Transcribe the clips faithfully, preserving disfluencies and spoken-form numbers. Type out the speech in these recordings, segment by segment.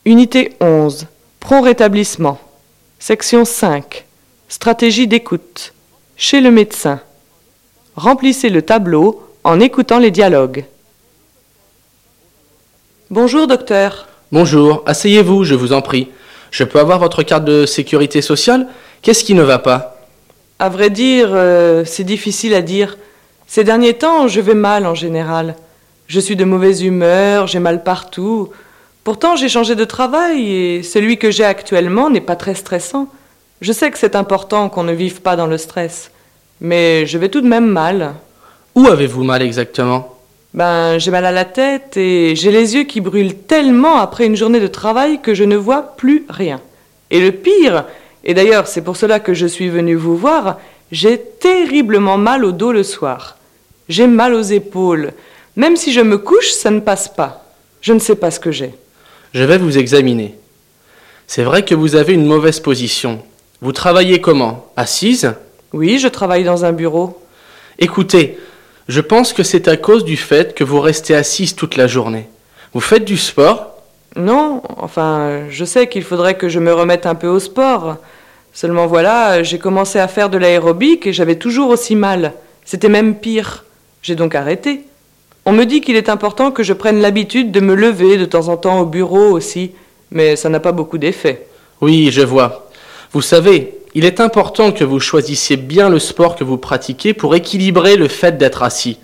Unité onze. Prompt rétablissement. Section cinq. Stratégie d'écoute. Chez le médecin. Remplissez le tableau en écoutant les dialogues. Bonjour, docteur. Bonjour, asseyez-vous, je vous en prie. Je peux avoir votre carte de sécurité sociale? Qu'est-ce qui ne va pas? À vrai dire, euh, c'est difficile à dire. Ces derniers temps, je vais mal en général. Je suis de mauvaise humeur, j'ai mal partout. Pourtant, j'ai changé de travail et celui que j'ai actuellement n'est pas très stressant. Je sais que c'est important qu'on ne vive pas dans le stress. Mais je vais tout de même mal. Où avez-vous mal exactement? Ben, j'ai mal à la tête et j'ai les yeux qui brûlent tellement après une journée de travail que je ne vois plus rien. Et le pire, et d'ailleurs c'est pour cela que je suis venue vous voir, j'ai terriblement mal au dos le soir. J'ai mal aux épaules. Même si je me couche, ça ne passe pas. Je ne sais pas ce que j'ai. Je vais vous examiner. C'est vrai que vous avez une mauvaise position. Vous travaillez comment? Assise? Oui, je travaille dans un bureau. Écoutez, je pense que c'est à cause du fait que vous restez assise toute la journée. Vous faites du sport? Non, enfin, je sais qu'il faudrait que je me remette un peu au sport. Seulement voilà, j'ai commencé à faire de l'aérobic et j'avais toujours aussi mal. C'était même pire. J'ai donc arrêté. On me dit qu'il est important que je prenne l'habitude de me lever de temps en temps au bureau aussi, mais ça n'a pas beaucoup d'effet. Oui, je vois. Vous savez, il est important que vous choisissiez bien le sport que vous pratiquez pour équilibrer le fait d'être assis.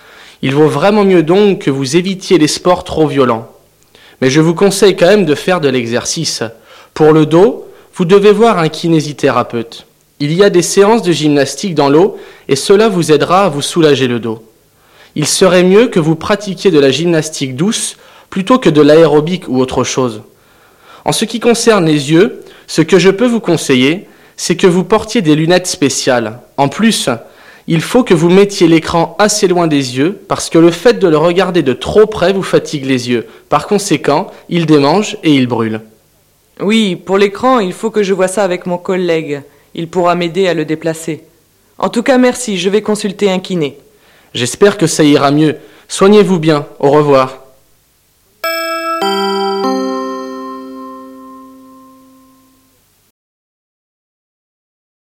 Il vaut vraiment mieux donc que vous évitiez les sports trop violents. Mais je vous conseille quand même de faire de l'exercice. Pour le dos, vous devez voir un kinésithérapeute. Il y a des séances de gymnastique dans l'eau et cela vous aidera à vous soulager le dos. Il serait mieux que vous pratiquiez de la gymnastique douce plutôt que de l'aérobic ou autre chose. En ce qui concerne les yeux, ce que je peux vous conseiller, c'est que vous portiez des lunettes spéciales. En plus, il faut que vous mettiez l'écran assez loin des yeux parce que le fait de le regarder de trop près vous fatigue les yeux. Par conséquent, il démange et il brûle. Oui, pour l'écran, il faut que je voie ça avec mon collègue. Il pourra m'aider à le déplacer. En tout cas, merci, je vais consulter un kiné. J'espère que ça ira mieux. Soignez-vous bien. Au revoir.